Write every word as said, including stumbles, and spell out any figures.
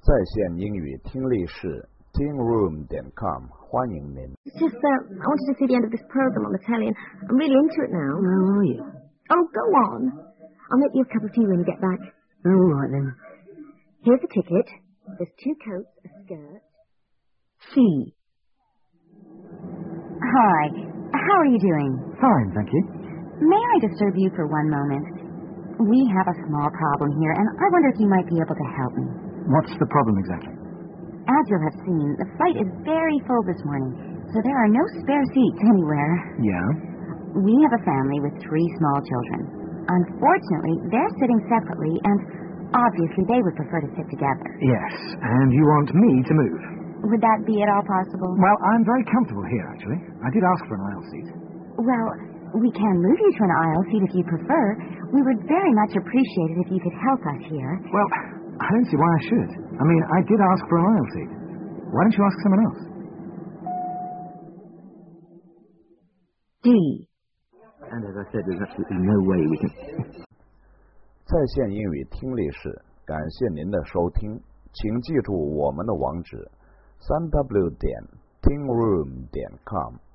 在线英语听力室 teen room 点 com 欢迎您。 It's just that I wanted to see the end of this program on the telly, and I'm really into it now. How are you? Oh, go on. I'll make you a cup of tea when you get back. All right, then. Here's the ticket. There's two coats, a skirt. C. Hi. How are you doing? Fine, thank you. May I disturb you for one moment? We have a small problem here, and I wonder if you might be able to help me. What's the problem exactly? As you'll have seen, the flight is very full this morning, so there are no spare seats anywhere. Yeah? We have a family with three small children. Unfortunately, they're sitting separately, and obviously they would prefer to sit together. Yes, and you want me to move? Would that be at all possible? Well, I'm very comfortable here, actually. I did ask for an aisle seat. Well, we can move you to an aisle seat if you prefer. We would very much appreciate it if you could help us here. Well, I don't see why I should. I mean, I did ask for an aisle seat. Why don't you ask someone else? D. And as I said, there's absolutely no way we can... 在线英语听力室，感谢您的收听，请记住我们的网址三 w 点 teen room 点 com。